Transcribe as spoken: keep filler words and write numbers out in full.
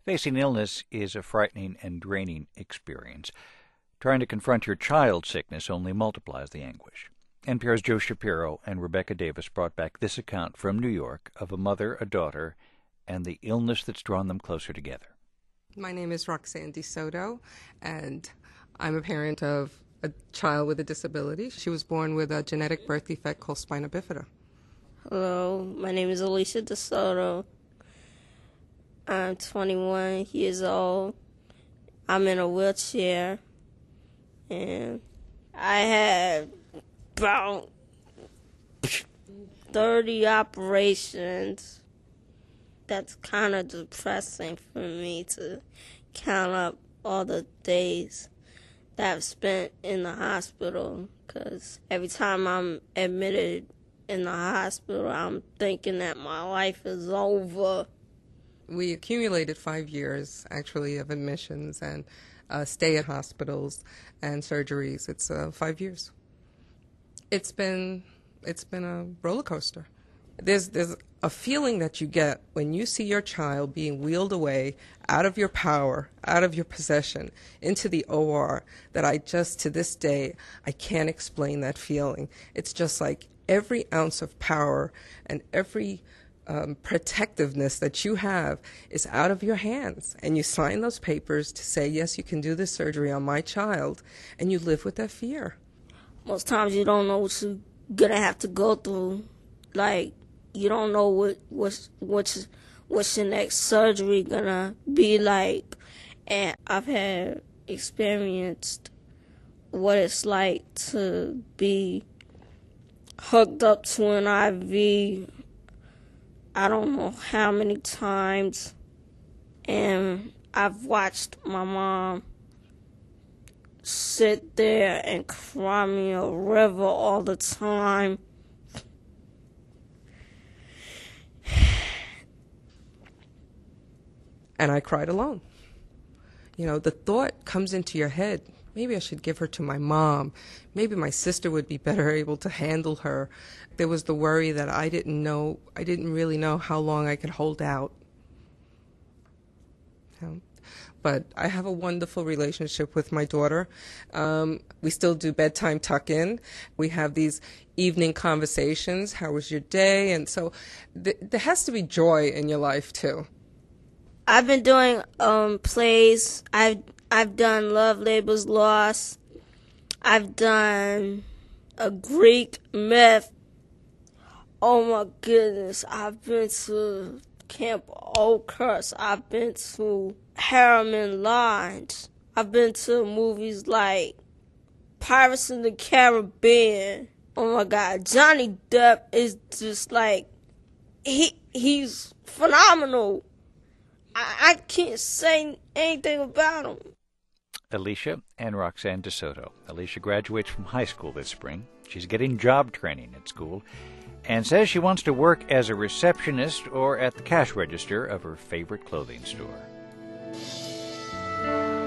Facing illness is a frightening and draining experience. Trying to confront your child's sickness only multiplies the anguish. N P R's Joe Shapiro and Rebecca Davis brought back this account from New York of a mother, a daughter, and the illness that's drawn them closer together. My name is Roxanne DeSoto, and I'm a parent of a child with a disability. She was born with a genetic birth defect called spina bifida. Hello, my name is Alicia DeSoto. I'm twenty-one years old. I'm in a wheelchair, and I had about thirty operations. That's kind of depressing for me to count up all the days that I've spent in the hospital, because every time I'm admitted in the hospital, I'm thinking that my life is over. We accumulated five years, actually, of admissions and uh, stay at hospitals and surgeries. It's uh, five years. It's been it's been a roller coaster. There's there's a feeling that you get when you see your child being wheeled away out of your power, out of your possession, into the O R, that I just, to this day, I can't explain that feeling. It's just like every ounce of power and every um, protectiveness that you have is out of your hands. And you sign those papers to say, yes, you can do this surgery on my child, and you live with that fear. Most times you don't know what you're going to have to go through. Like, you don't know what what's what's what's your next surgery gonna be like, and I've had experienced what it's like to be hooked up to an I V. I don't know how many times, and I've watched my mom sit there and cry me a river all the time. And I cried alone. You know, the thought comes into your head, maybe I should give her to my mom. Maybe my sister would be better able to handle her. There was the worry that I didn't know, I didn't really know how long I could hold out. You know? But I have a wonderful relationship with my daughter. Um, we still do bedtime tuck-in. We have these evening conversations. How was your day? And so th- there has to be joy in your life, too. I've been doing um, plays. I've I've done Love Labor's Lost. I've done a Greek myth. Oh my goodness! I've been to Camp Oakhurst. I've been to Harriman Lodge. I've been to movies like Pirates in the Caribbean. Oh my God! Johnny Depp is just like he he's phenomenal. I can't say anything about him. Alicia and Roxanne DeSoto. Alicia graduates from high school this spring. She's getting job training at school and says she wants to work as a receptionist or at the cash register of her favorite clothing store.